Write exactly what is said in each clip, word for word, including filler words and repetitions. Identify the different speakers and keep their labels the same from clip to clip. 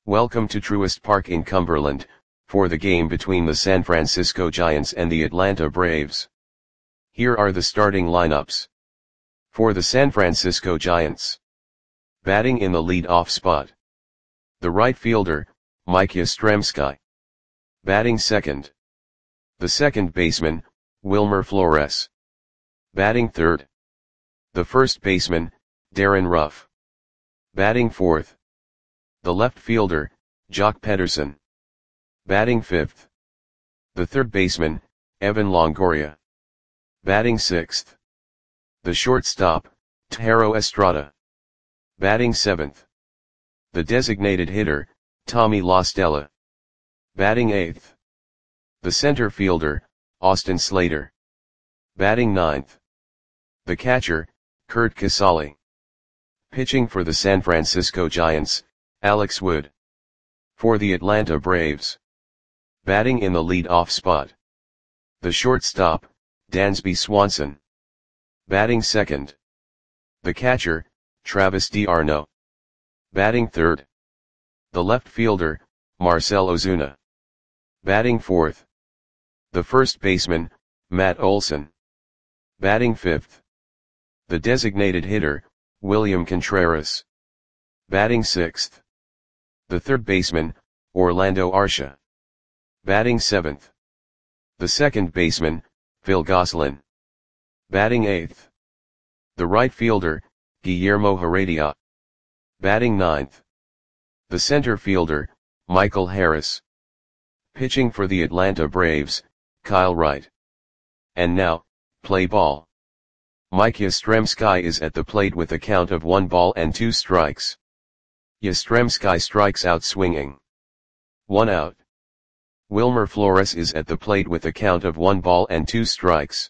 Speaker 1: Welcome to Truist Park in Cumberland, for the game between the San Francisco Giants and the Atlanta Braves. Here are the starting lineups. For the San Francisco Giants. Batting in the lead-off spot. The right fielder, Mike Yastrzemski. Batting second. The second baseman, Wilmer Flores. Batting third. The first baseman, Darin Ruf. Batting fourth. The left fielder, Joc Pederson. Batting fifth. The third baseman, Evan Longoria. Batting sixth. The shortstop, Thairo Estrada. Batting seventh. The designated hitter, Tommy La Stella. Batting eighth. The center fielder, Austin Slater. Batting ninth. The catcher, Curt Casali. Pitching for the San Francisco Giants, Alex Wood. For the Atlanta Braves. Batting in the lead-off spot. The shortstop, Dansby Swanson. Batting second. The catcher, Travis d'Arnaud. Batting third. The left fielder, Marcell Ozuna. Batting fourth. The first baseman, Matt Olson. Batting fifth. The designated hitter, William Contreras. Batting sixth. The third baseman, Orlando Arcia. Batting seventh. The second baseman, Phil Gosselin. Batting eighth. The right fielder, Guillermo Heredia. Batting ninth. The center fielder, Michael Harris. Pitching for the Atlanta Braves, Kyle Wright. And now, play ball. Mike Yastrzemski is at the plate with a count of one ball and two strikes. Yastrzemski strikes out swinging. One out. Wilmer Flores is at the plate with a count of one ball and two strikes.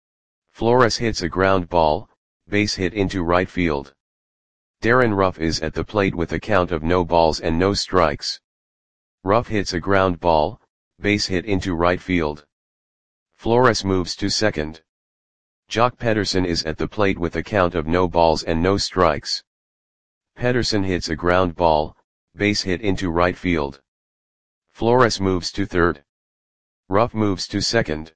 Speaker 1: Flores hits a ground ball, base hit into right field. Darin Ruf is at the plate with a count of no balls and no strikes. Ruf hits a ground ball, base hit into right field. Flores moves to second. Joc Pederson is at the plate with a count of no balls and no strikes. Pederson hits a ground ball, base hit into right field. Flores moves to third. Ruf moves to second.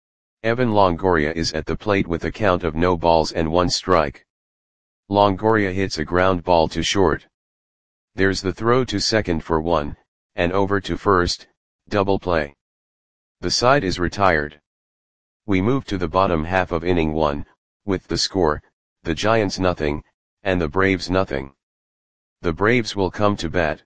Speaker 1: Evan Longoria is at the plate with a count of no balls and one strike. Longoria hits a ground ball to short. There's the throw to second for one, and over to first, double play. The side is retired. We move to the bottom half of inning one, with the score, the Giants nothing, and the Braves nothing. The Braves will come to bat.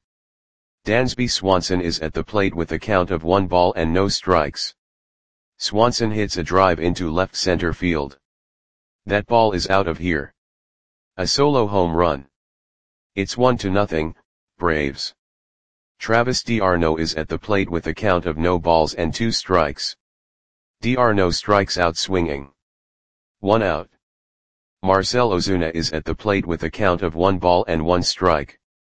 Speaker 1: Dansby Swanson is at the plate with a count of one ball and no strikes. Swanson hits a drive into left center field. That ball is out of here. A solo home run. It's one to nothing, Braves. Travis d'Arnaud is at the plate with a count of no balls and two strikes. D'Arnaud strikes out swinging. One out. Marcell Ozuna is at the plate with a count of one ball and one strike.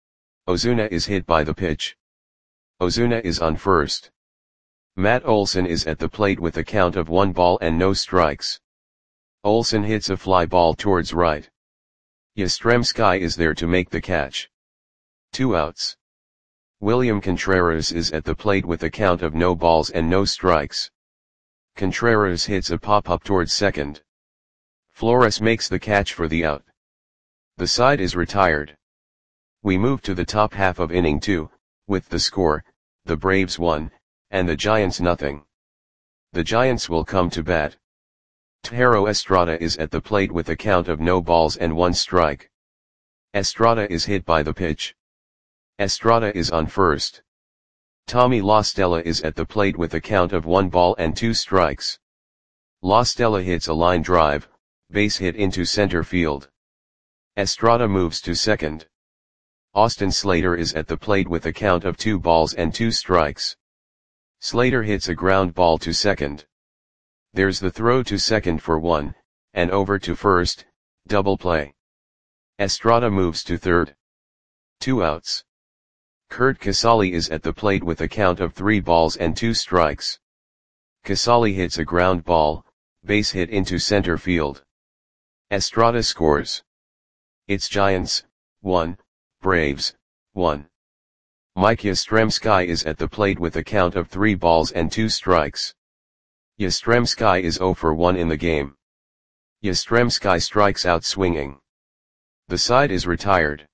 Speaker 1: Ozuna is hit by the pitch. Ozuna is on first. Matt Olson is at the plate with a count of one ball and no strikes. Olson hits a fly ball towards right. Yastrzemski is there to make the catch. Two outs. William Contreras is at the plate with a count of no balls and no strikes. Contreras hits a pop-up towards second. Flores makes the catch for the out. The side is retired. We move to the top half of inning two, with the score, the Braves one, and the Giants nothing. The Giants will come to bat. Thairo Estrada is at the plate with a count of no balls and one strike. Estrada is hit by the pitch. Estrada is on first. Tommy La Stella is at the plate with a count of one ball and two strikes. La Stella hits a line drive, base hit into center field. Estrada moves to second. Austin Slater is at the plate with a count of two balls and two strikes. Slater hits a ground ball to second. There's the throw to second for one, and over to first, double play. Estrada moves to third. Two outs. Curt Casali is at the plate with a count of three balls and two strikes. Casali hits a ground ball, base hit into center field. Estrada scores. It's Giants, one, Braves, one. Mike Yastrzemski is at the plate with a count of three balls and two strikes. Yastrzemski is zero for one in the game. Yastrzemski strikes out swinging. The side is retired.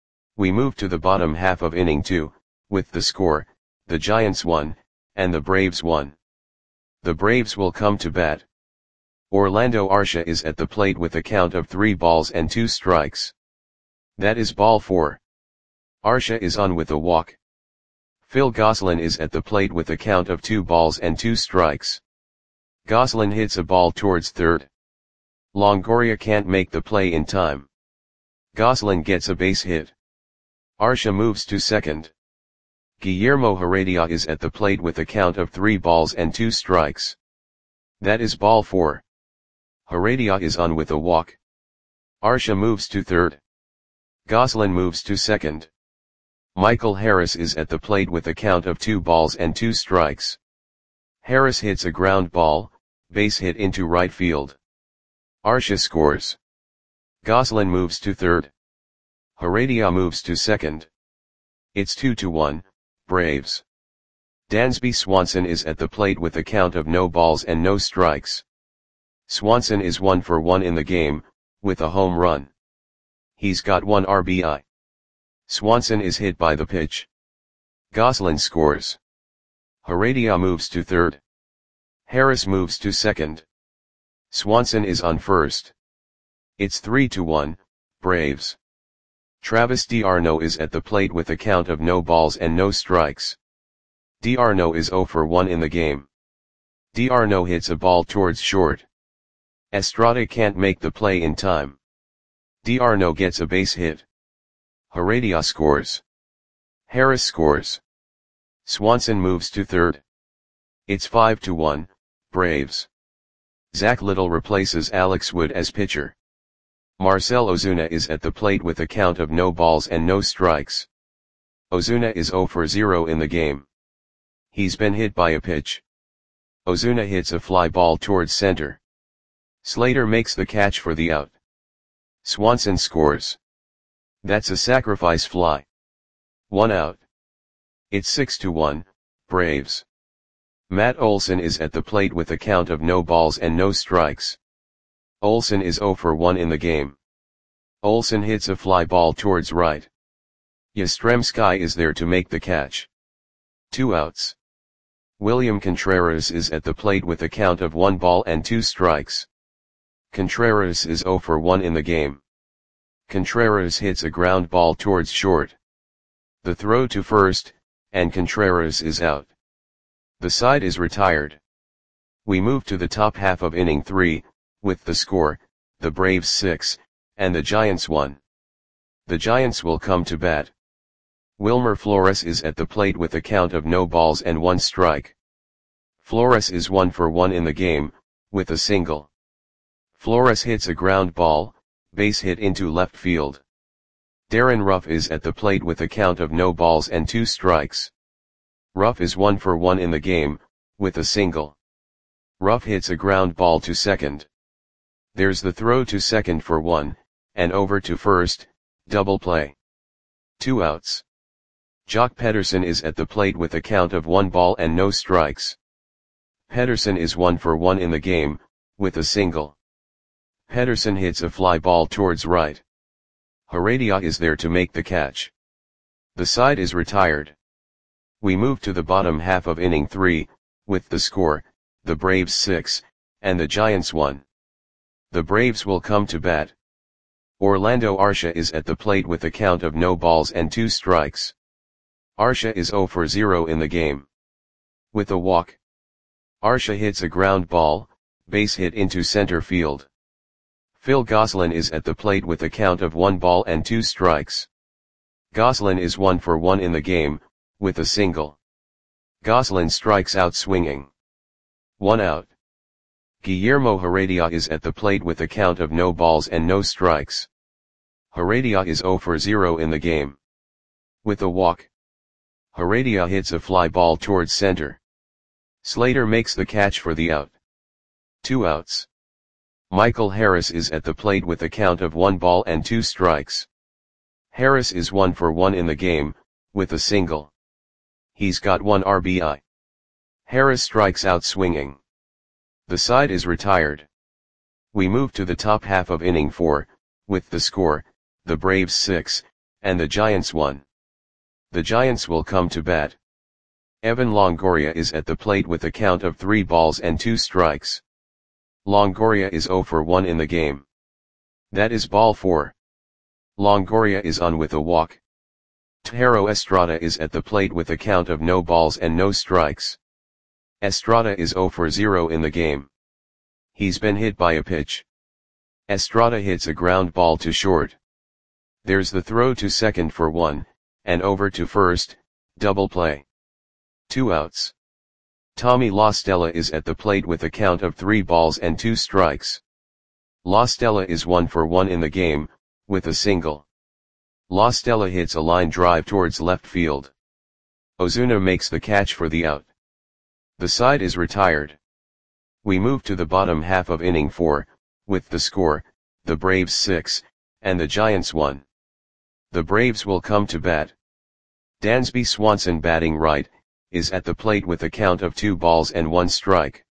Speaker 1: We move to the bottom half of inning two, with the score, the Giants won, and the Braves won. The Braves will come to bat. Orlando Arcia is at the plate with a count of three balls and two strikes. That is ball four. Arcia is on with a walk. Phil Gosselin is at the plate with a count of two balls and two strikes. Gosselin hits a ball towards third. Longoria can't make the play in time. Gosselin gets a base hit. Arcia moves to second. Guillermo Heredia is at the plate with a count of three balls and two strikes. That is ball four. Heredia is on with a walk. Arcia moves to third. Gosselin moves to second. Michael Harris is at the plate with a count of two balls and two strikes. Harris hits a ground ball, base hit into right field. Arcia scores. Gosselin moves to third. Heredia moves to second. It's two to one, Braves. Dansby Swanson is at the plate with a count of no balls and no strikes. Swanson is one for one in the game, with a home run. He's got one R B I. Swanson is hit by the pitch. Gosselin scores. Heredia moves to third. Harris moves to second. Swanson is on first. It's three to one, Braves. Travis d'Arnaud is at the plate with a count of no balls and no strikes. D'Arnaud is zero for one in the game. D'Arnaud hits a ball towards short. Estrada can't make the play in time. D'Arnaud gets a base hit. Heredia scores. Harris scores. Swanson moves to third. It's five to one, Braves. Zach Little replaces Alex Wood as pitcher. Marcell Ozuna is at the plate with a count of no balls and no strikes. Ozuna is zero for zero in the game. He's been hit by a pitch. Ozuna hits a fly ball towards center. Slater makes the catch for the out. Swanson scores. That's a sacrifice fly. One out. It's six to one, Braves. Matt Olson is at the plate with a count of no balls and no strikes. Olson is zero for one in the game. Olson hits a fly ball towards right. Yastrzemski is there to make the catch. Two outs. William Contreras is at the plate with a count of one ball and two strikes. Contreras is zero for one in the game. Contreras hits a ground ball towards short. The throw to first, and Contreras is out. The side is retired. We move to the top half of inning three, with the score, the Braves six, and the Giants one. The Giants will come to bat. Wilmer Flores is at the plate with a count of no balls and one strike. Flores is one for one in the game, with a single. Flores hits a ground ball, base hit into left field. Darren Ruff is at the plate with a count of no balls and two strikes. Ruff is one for one in the game, with a single. Ruff hits a ground ball to second. There's the throw to second for one, and over to first, double play. Two outs. Jock Pederson is at the plate with a count of one ball and no strikes. Pederson is one for one in the game, with a single. Pederson hits a fly ball towards right. Heredia is there to make the catch. The side is retired. We move to the bottom half of inning three, with the score, the Braves six, and the Giants one. The Braves will come to bat. Orlando Arcia is at the plate with a count of no balls and two strikes. Arcia is zero for zero in the game. With a walk. Arcia hits a ground ball, base hit into center field. Phil Gosselin is at the plate with a count of one ball and two strikes. Gosselin is one for one in the game, with a single. Gosselin strikes out swinging. One out. Guillermo Heredia is at the plate with a count of no balls and no strikes. Heredia is zero for zero in the game. With a walk. Heredia hits a fly ball towards center. Slater makes the catch for the out. Two outs. Michael Harris is at the plate with a count of one ball and two strikes. Harris is one for one in the game, with a single. He's got one R B I. Harris strikes out swinging. The side is retired. We move to the top half of inning four, with the score, the Braves six, and the Giants one. The Giants will come to bat. Evan Longoria is at the plate with a count of three balls and two strikes. Longoria is zero for one in the game. That is ball four. Longoria is on with a walk. Thairo Estrada is at the plate with a count of no balls and no strikes. Estrada is zero for zero in the game. He's been hit by a pitch. Estrada hits a ground ball to short. There's the throw to second for one, and over to first, double play. Two outs. Tommy La Stella is at the plate with a count of three balls and two strikes. La Stella is one for one in the game, with a single. La Stella hits a line drive towards left field. Ozuna makes the catch for the out. The side is retired. We move to the bottom half of inning four, with the score, the Braves six, and the Giants one. The Braves will come to bat. Dansby Swanson, batting right, is at the plate with a count of two balls and one strike.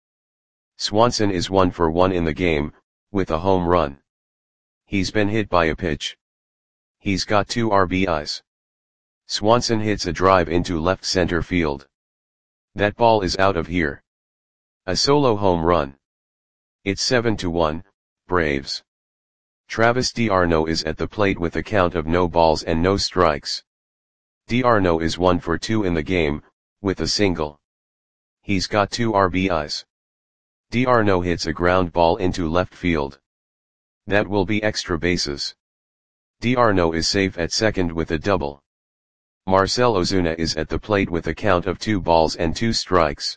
Speaker 1: Swanson is one for one in the game, with a home run. He's been hit by a pitch. He's got two R B Is. Swanson hits a drive into left center field. That ball is out of here. A solo home run. It's seven to one, Braves. Travis d'Arnaud is at the plate with a count of no balls and no strikes. d'Arnaud is one for two in the game, with a single. He's got two R B Is. d'Arnaud hits a ground ball into left field. That will be extra bases. d'Arnaud is safe at second with a double. Marcell Ozuna is at the plate with a count of two balls and two strikes.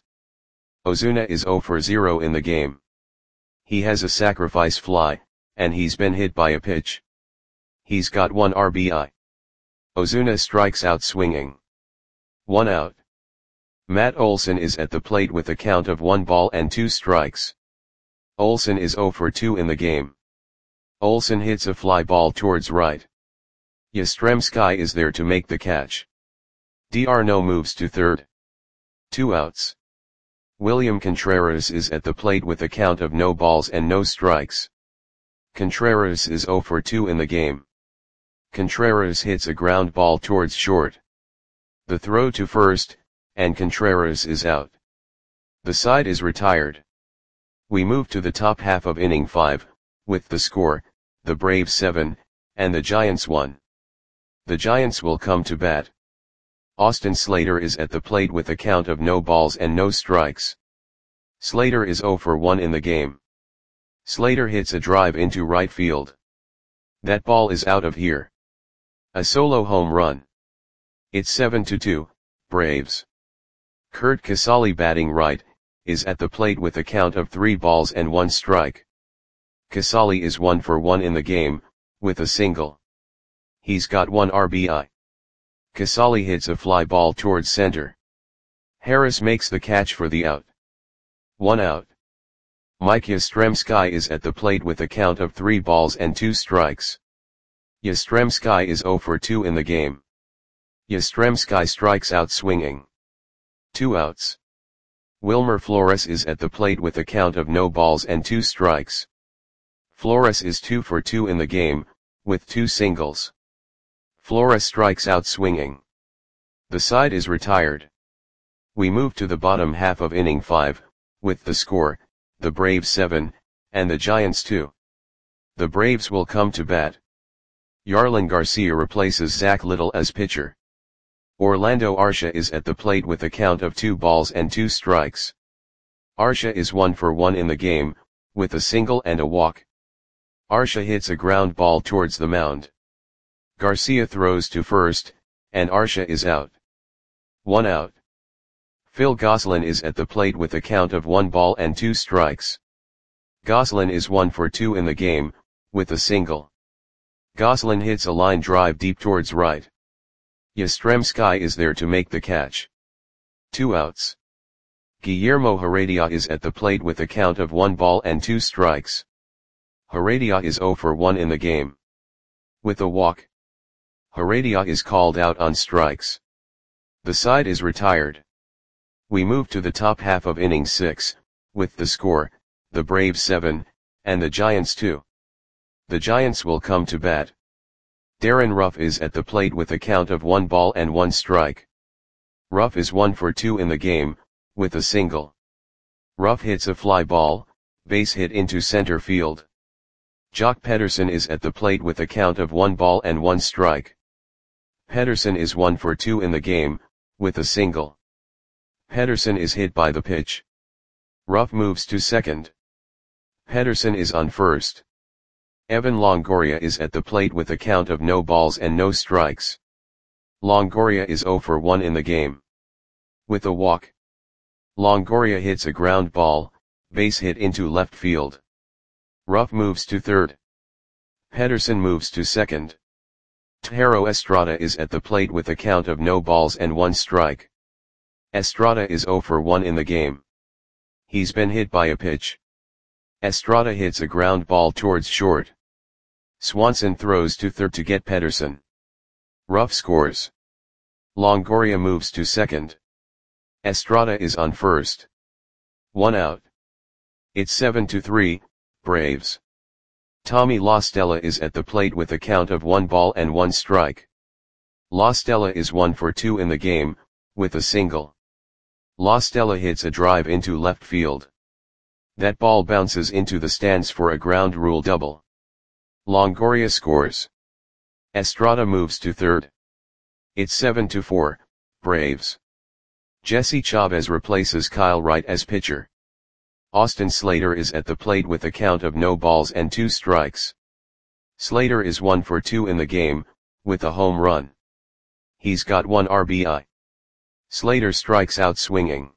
Speaker 1: Ozuna is zero for zero in the game. He has a sacrifice fly, and he's been hit by a pitch. He's got one R B I. Ozuna strikes out swinging. One out. Matt Olson is at the plate with a count of one ball and two strikes. Olson is zero for two in the game. Olson hits a fly ball towards right. Yastrzemski is there to make the catch. d'Arnaud moves to third. Two outs. William Contreras is at the plate with a count of no balls and no strikes. Contreras is zero for two in the game. Contreras hits a ground ball towards short. The throw to first, and Contreras is out. The side is retired. We move to the top half of inning five, with the score, the Braves seven, and the Giants one. The Giants will come to bat. Austin Slater is at the plate with a count of no balls and no strikes. Slater is zero for one in the game. Slater hits a drive into right field. That ball is out of here. A solo home run. It's seven to two, Braves. Curt Casali, batting right, is at the plate with a count of three balls and one strike. Casali is one for one in the game, with a single. He's got one R B I. Casali hits a fly ball towards center. Harris makes the catch for the out. One out. Mike Yastrzemski is at the plate with a count of three balls and two strikes. Yastrzemski is zero for two in the game. Yastrzemski strikes out swinging. Two outs. Wilmer Flores is at the plate with a count of no balls and two strikes. Flores is two for two in the game, with two singles. Flores strikes out swinging. The side is retired. We move to the bottom half of inning five, with the score, the Braves seven, and the Giants two. The Braves will come to bat. Yarlin Garcia replaces Zach Little as pitcher. Orlando Arcia is at the plate with a count of two balls and two strikes. Arcia is one for one in the game, with a single and a walk. Arcia hits a ground ball towards the mound. Garcia throws to first, and Arcia is out. One out. Phil Gosselin is at the plate with a count of one ball and two strikes. Gosselin is one for two in the game, with a single. Gosselin hits a line drive deep towards right. Yastrzemski is there to make the catch. Two outs. Guillermo Heredia is at the plate with a count of one ball and two strikes. Heredia is zero for one in the game. With a walk. Heredia is called out on strikes. The side is retired. We move to the top half of inning six, with the score, the Braves seven, and the Giants two. The Giants will come to bat. Darren Ruff is at the plate with a count of one ball and one strike. Ruff is one for two in the game, with a single. Ruff hits a fly ball, base hit into center field. Jock Pederson is at the plate with a count of one ball and one strike. Pederson is one for two in the game, with a single. Pederson is hit by the pitch. Ruff moves to second. Pederson is on first. Evan Longoria is at the plate with a count of no balls and no strikes. Longoria is zero for one in the game. With a walk. Longoria hits a ground ball, base hit into left field. Ruff moves to third. Pederson moves to second. Thairo Estrada is at the plate with a count of no balls and one strike. Estrada is zero for one in the game. He's been hit by a pitch. Estrada hits a ground ball towards short. Swanson throws to third to get Pederson. Ruff scores. Longoria moves to second. Estrada is on first. One out. It's seven to three, Braves. Tommy La Stella is at the plate with a count of one ball and one strike. La Stella is one for two in the game, with a single. La Stella hits a drive into left field. That ball bounces into the stands for a ground rule double. Longoria scores. Estrada moves to third. It's seven to four, Braves. Jesse Chavez replaces Kyle Wright as pitcher. Austin Slater is at the plate with a count of no balls and two strikes. Slater is one for two in the game, with a home run. He's got one R B I. Slater strikes out swinging.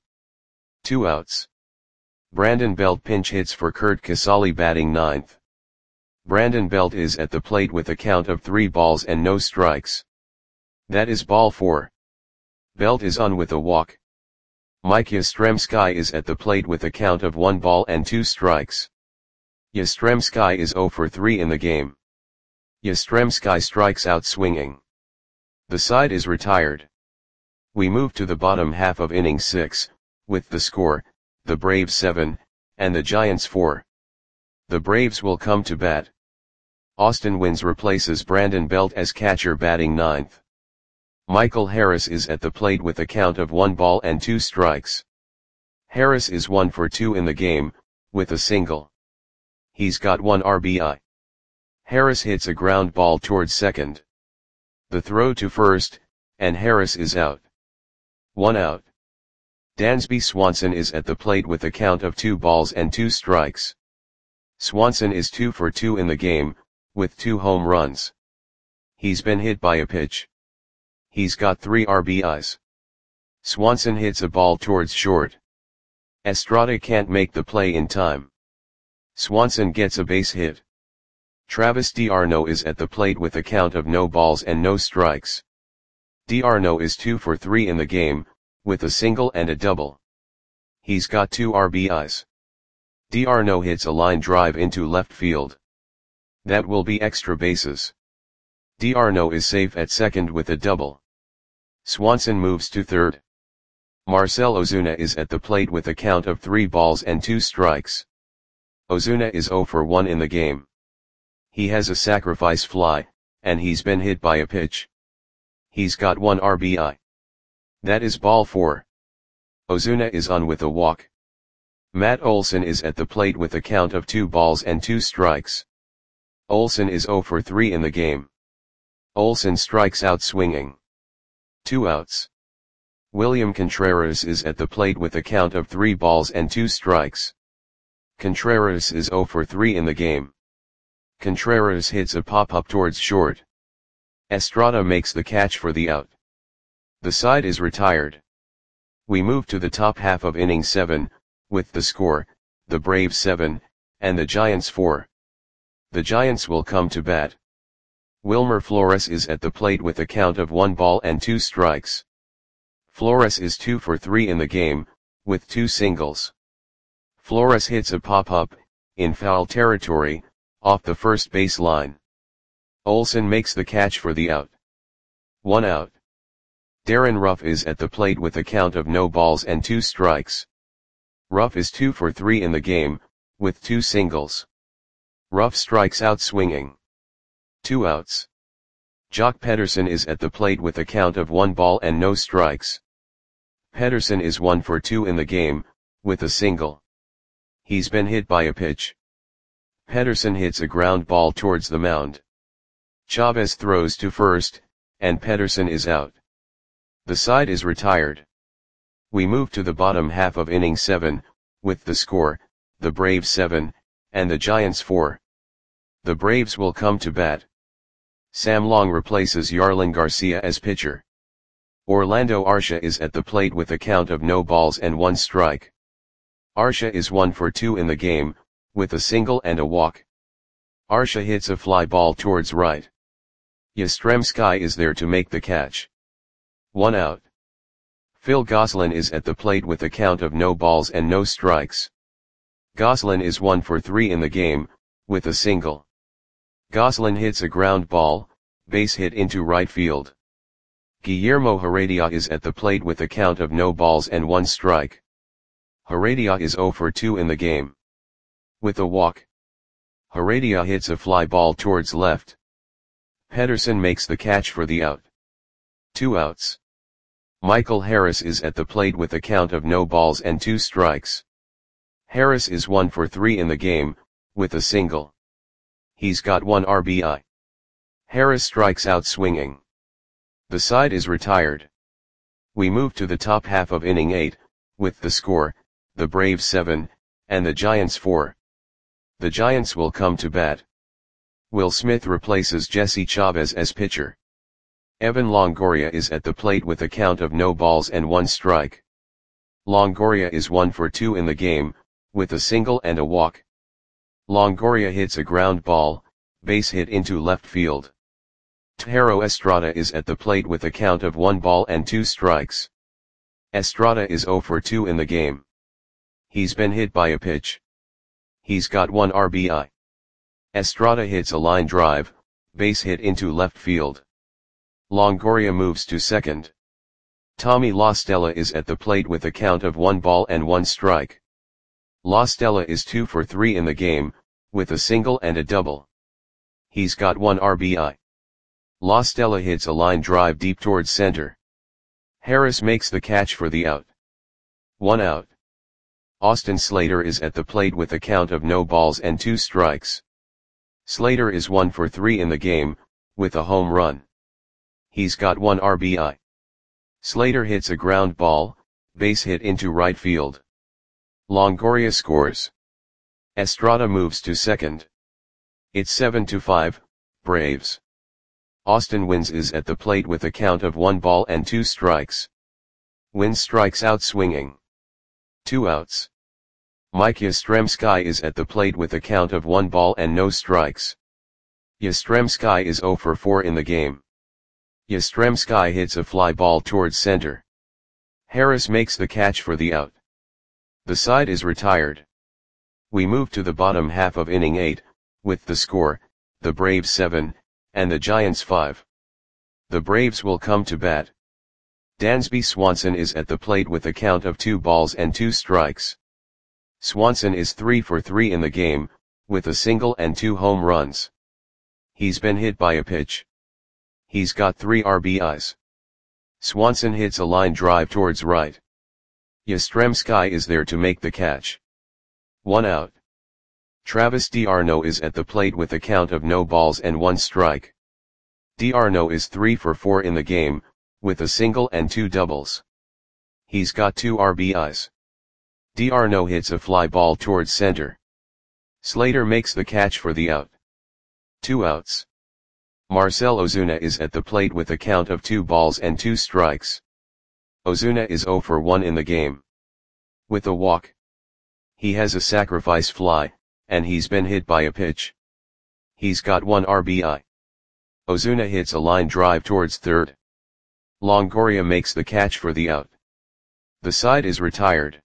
Speaker 1: Two outs. Brandon Belt pinch hits for Curt Casali batting ninth. Brandon Belt is at the plate with a count of three balls and no strikes. That is ball four. Belt is on with a walk. Mike Yastrzemski is at the plate with a count of one ball and two strikes. Yastrzemski is zero for three in the game. Yastrzemski strikes out swinging. The side is retired. We move to the bottom half of inning six, with the score, the Braves seven, and the Giants four. The Braves will come to bat. Austin Wynns replaces Brandon Belt as catcher batting ninth. Michael Harris is at the plate with a count of one ball and two strikes. Harris is one for two in the game, with a single. He's got one R B I. Harris hits a ground ball towards second. The throw to first, and Harris is out. One out. Dansby Swanson is at the plate with a count of two balls and two strikes. Swanson is two for two in the game, with two home runs. He's been hit by a pitch. He's got three R B Is. Swanson hits a ball towards short. Estrada can't make the play in time. Swanson gets a base hit. Travis d'Arnaud is at the plate with a count of no balls and no strikes. d'Arnaud is two for three in the game, with a single and a double. He's got two R B Is. d'Arnaud hits a line drive into left field. That will be extra bases. d'Arnaud is safe at second with a double. Swanson moves to third. Marcell Ozuna is at the plate with a count of three balls and two strikes. Ozuna is zero for one in the game. He has a sacrifice fly, and he's been hit by a pitch. He's got one R B I. That is ball four. Ozuna is on with a walk. Matt Olson is at the plate with a count of two balls and two strikes. Olson is zero for three in the game. Olson strikes out swinging. Two outs. William Contreras is at the plate with a count of three balls and two strikes. Contreras is zero for three in the game. Contreras hits a pop-up towards short. Estrada makes the catch for the out. The side is retired. We move to the top half of inning seven, with the score, the Braves seven, and the Giants four. The Giants will come to bat. Wilmer Flores is at the plate with a count of one ball and two strikes. Flores is two for three in the game, with two singles. Flores hits a pop-up, in foul territory, off the first base line. Olson makes the catch for the out. One out. Darren Ruff is at the plate with a count of no balls and two strikes. Ruff is two for three in the game, with two singles. Ruff strikes out swinging. Two outs. Jock Pederson is at the plate with a count of one ball and no strikes. Pederson is one for two in the game, with a single. He's been hit by a pitch. Pederson hits a ground ball towards the mound. Chavez throws to first, and Pederson is out. The side is retired. We move to the bottom half of inning seven, with the score, the Braves seven, and the Giants four. The Braves will come to bat. Sam Long replaces Yarlin Garcia as pitcher. Orlando Arcia is at the plate with a count of no balls and one strike. Arcia is one for two in the game, with a single and a walk. Arcia hits a fly ball towards right. Yastrzemski is there to make the catch. One out. Phil Gosselin is at the plate with a count of no balls and no strikes. Gosselin is one for three in the game, with a single. Gosselin hits a ground ball, base hit into right field. Guillermo Heredia is at the plate with a count of no balls and one strike. Heredia is zero for two in the game. With a walk. Heredia hits a fly ball towards left. Pederson makes the catch for the out. Two outs. Michael Harris is at the plate with a count of no balls and two strikes. Harris is one for three in the game, with a single. He's got one R B I. Harris strikes out swinging. The side is retired. We move to the top half of inning eight, with the score, the Braves seven, and the Giants four. The Giants will come to bat. Will Smith replaces Jesse Chavez as pitcher. Evan Longoria is at the plate with a count of no balls and one strike. Longoria is one for two in the game, with a single and a walk. Longoria hits a ground ball, base hit into left field. Thairo Estrada is at the plate with a count of one ball and two strikes. Estrada is zero for two in the game. He's been hit by a pitch. He's got one R B I. Estrada hits a line drive, base hit into left field. Longoria moves to second. Tommy La Stella is at the plate with a count of one ball and one strike. La Stella is two for three in the game, with a single and a double. He's got one R B I. La Stella hits a line drive deep towards center. Harris makes the catch for the out. One out. Austin Slater is at the plate with a count of no balls and two strikes. Slater is one for three in the game, with a home run. He's got one R B I. Slater hits a ground ball, base hit into right field. Longoria scores. Estrada moves to second. It's seven to five, Braves. Austin Wynns is at the plate with a count of one ball and two strikes. Wynns strikes out swinging. Two outs. Mike Yastrzemski is at the plate with a count of one ball and no strikes. Yastrzemski is zero for four in the game. Yastrzemski hits a fly ball towards center. Harris makes the catch for the out. The side is retired. We move to the bottom half of inning eight, with the score, the Braves seven, and the Giants five. The Braves will come to bat. Dansby Swanson is at the plate with a count of two balls and two strikes. Swanson is three for three in the game, with a single and two home runs. He's been hit by a pitch. He's got three R B Is. Swanson hits a line drive towards right. Yastrzemski is there to make the catch. One out. Travis d'Arnaud is at the plate with a count of no balls and one strike. d'Arnaud is three for four in the game, with a single and two doubles. He's got two R B Is. d'Arnaud hits a fly ball towards center. Slater makes the catch for the out. Two outs. Marcell Ozuna is at the plate with a count of two balls and two strikes. Ozuna is zero for one in the game. With a walk. He has a sacrifice fly, and he's been hit by a pitch. He's got one R B I. Ozuna hits a line drive towards third. Longoria makes the catch for the out. The side is retired.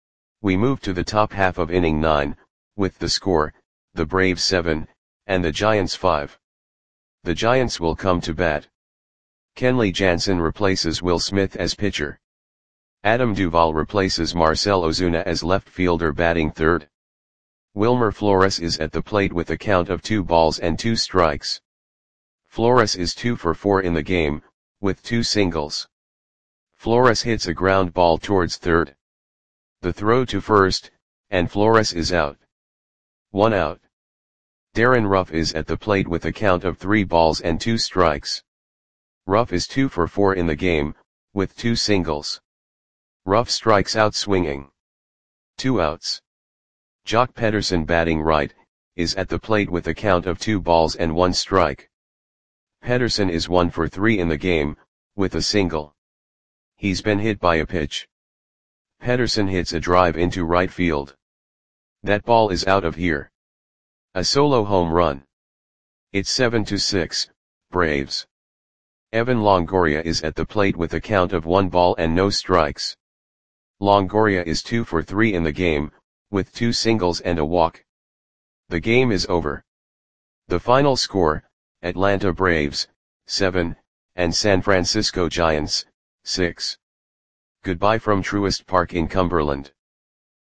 Speaker 1: We move to the top half of inning nine, with the score, the Braves seven, and the Giants five. The Giants will come to bat. Kenley Jansen replaces Will Smith as pitcher. Adam Duvall replaces Marcell Ozuna as left fielder batting third. Wilmer Flores is at the plate with a count of two balls and two strikes. Flores is two for four in the game, with two singles. Flores hits a ground ball towards third. The throw to first, and Flores is out. One out. Darren Ruff is at the plate with a count of three balls and two strikes. Ruff is two for four in the game, with two singles. Ruff strikes out swinging. Two outs. Jock Pederson batting right, is at the plate with a count of two balls and one strike. Pederson is one for three in the game, with a single. He's been hit by a pitch. Pederson hits a drive into right field. That ball is out of here. A solo home run. It's seven to six, Braves. Evan Longoria is at the plate with a count of one ball and no strikes. Longoria is two for three in the game, with two singles and a walk. The game is over. The final score, Atlanta Braves, seven, and San Francisco Giants, six. Goodbye from Truist Park in Cumberland.